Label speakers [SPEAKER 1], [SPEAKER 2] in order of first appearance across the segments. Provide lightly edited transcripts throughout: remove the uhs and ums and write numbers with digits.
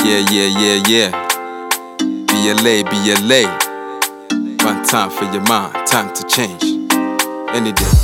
[SPEAKER 1] Yeah. BLA. One time for your mind, time to change. Any day.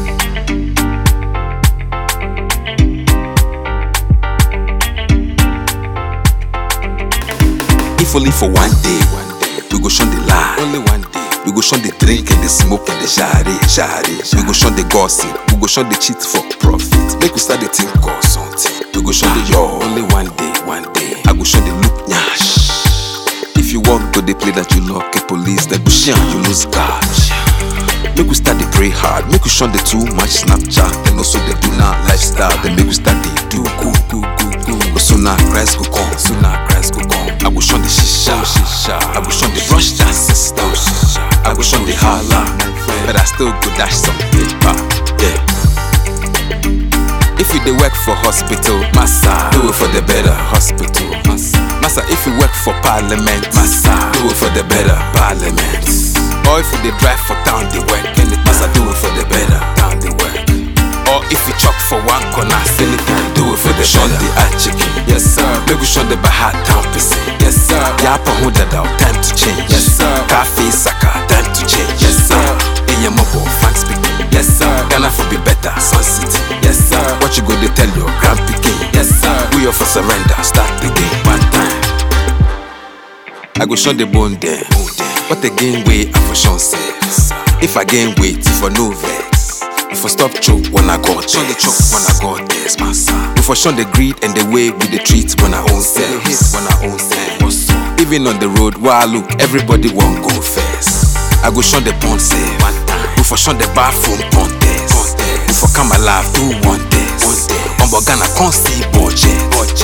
[SPEAKER 1] If only for one day, we go shun the lie. Only one day. We go shun the drink and the smoke and the share. We go shun the gossip. We go shun the cheat for profit. Make we start the think or something. We go shun the yo. Only one day. I go shun the look nyash. If you want go they play that you lock a police, they go shun you lose cash. Make we start the pray hard. Make we shun the too much Snapchat. And also the do not lifestyle. Then make we start the do go. Sooner Christ go come. I go shun the shisha. I go shun the rush that sister. I go shun the holla. But I still go dash some paper. Yeah. If you dey work for hospital, massa, do it for the better hospital. Massa, if you work for parliament, massa, do it for the better parliament. Or if you dey drive for town, they work, and it massa, do it for the better town, they work. Or if you chop for one corner, do it for the shun the chicken. Yes sir. Make we shun the Baha town person. Yes sir. Yapa Hundadao, time to change. Yes sir. Cafe Saka, time to change. Yes sir. Iyamobo, fans speaking. Yes sir. Ghana for be better, Sun City. Yes sir. What you go to tell your grandpa king? Yes sir. We offer surrender, start the game one time. I go shun the bone there. What a gain weight I for shun says. If I gain weight, if I no vex. If I stop choke when I got shun the choke when I got this massa. If I shun the greed and the way we the treat when I own selves. Even on the road where I look, everybody won't go first. I go shun the pond say one time. If I shun the bathroom contest. If I come alive, do one test. Ghana can't see budget.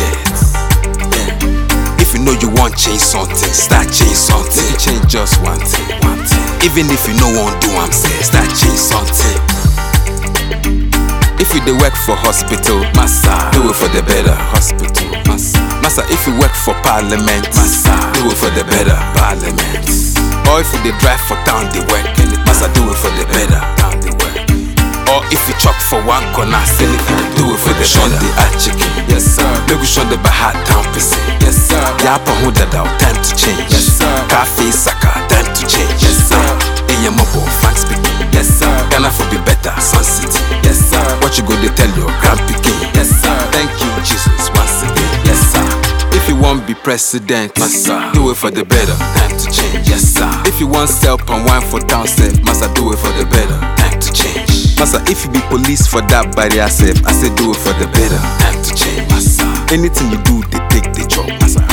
[SPEAKER 1] If you know you want change something, start change something. Let me change just one thing. Even if you know won't do I'm saying, start change something. If you dey work for hospital, massa, do it for the better hospital. Massa, if you work for parliament, massa, do it for the better parliament. Or if you dey drive for town, they work, and it massa, do it for the better town, they work. Or if you chop for one corner, do it for the shun the chicken. Yes sir. Make we shun the Baha town person. Yes sir. Yapa Hundadao, time to change. Yes sir. Cafe Saka, time to change. Yes sir. Iyamobo, fans speaking. Yes sir. Ghana for be better, Sun City. Yes sir. What you go to tell your grandpa king? Yes sir. Thank you Jesus once again. Yes sir. If you want be president, massa, do it for the better, time to change. Yes sir. If you want sell and wine for town self, massa, do it for the better, time to change. Massa, if you be police for that barrier self, I say do it for the better, time to change. Massa, anything you do, they take the job. Massa,